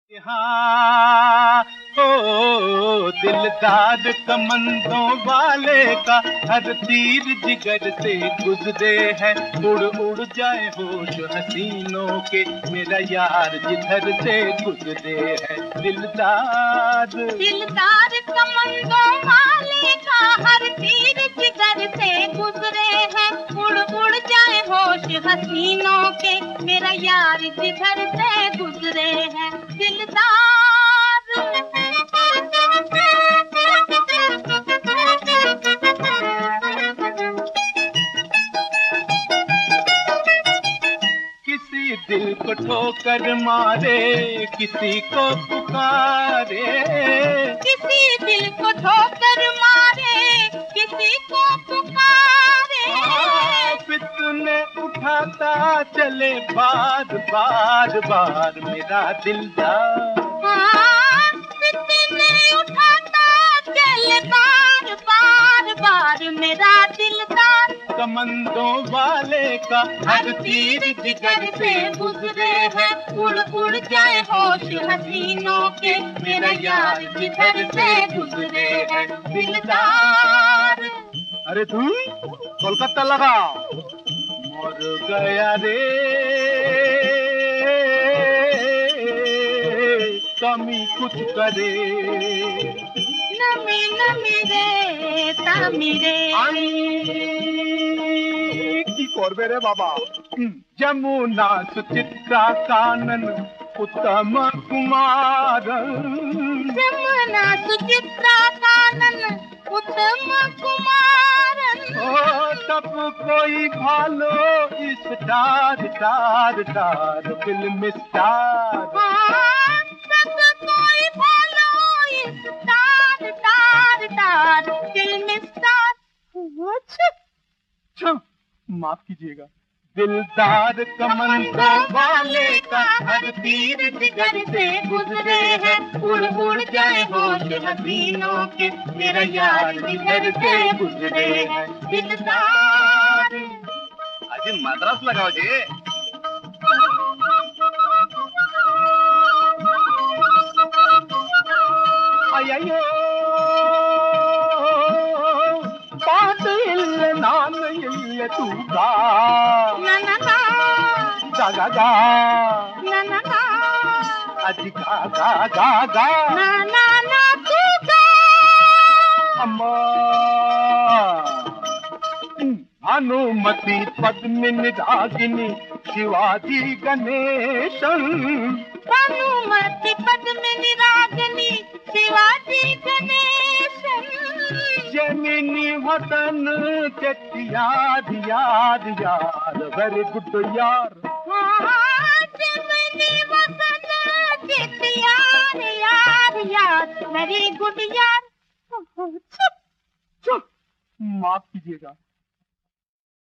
हाँ ओ दिलदार कमंदों वाले का हर तीर जिगर से गुजरे है। उड़ उड़ जाए होश हसीनों के मेरा यार जिधर से गुजरे है। दिलदार दिलदार कमंदों वाले का हर तीर जिगर से गुजरे है। उड़ उड़ जाए होश हसीनों के मेरा यार जिधर से गुजरे है। किसी दिल को ठोकर मारे किसी को पुकारे, किसी दिल को ठोकर मारे किसी को पुकारे। फितने उठाता चले बार बार बार मेरा दिलदार। फितने उठाता चले बार बार बार मेरा दिलदार। कमंदों वाले का हर तीर जिगर से गुजरे है। उड़ उड़ जाए होश हसीनों के मेरा यार जिधर से गुजरे है। दिलदार अरे तू कोलकाता लगा मर गया रे कमी कुछ करे। नमी नमी रे तामी रे की करबे रे बाबा। जमुना सुचित्रा कानन उत्तम कुमार। जमुना सुचित्रा कानन उत्तम कुमारन। तब कोई भालो इस टार टार टार फिल्म स्टार। तब कोई भालो इस टार टार टार फिल्म स्टार। माफ कीजिएगा। दिलदार कमंदों वाले का हर तीर जिगर से गुजरे है। उड़ उड़ जाए होश हसीनों के मेरा यार जिधर से गुजरे है। दिलदार अजी मद्रास लगाओ जी। अयो बात इल्ल नान इल्ल तूगा ना ना ना गा गा गा ना ना ना अजी गा गा गा गा ना ना ना तूगा। अम्मा भानुमति पद्मिनी रागिनी शिवाजी गणेशन। भानुमति पद्मिनी रागिनी शिवाजी गणेशन। जमिनी वतन चेट्टियार यार यार वेरी गुड यार। जमिनी वतन चेट्टियार यार यार वेरी गुड यार। माफ कीजिएगा।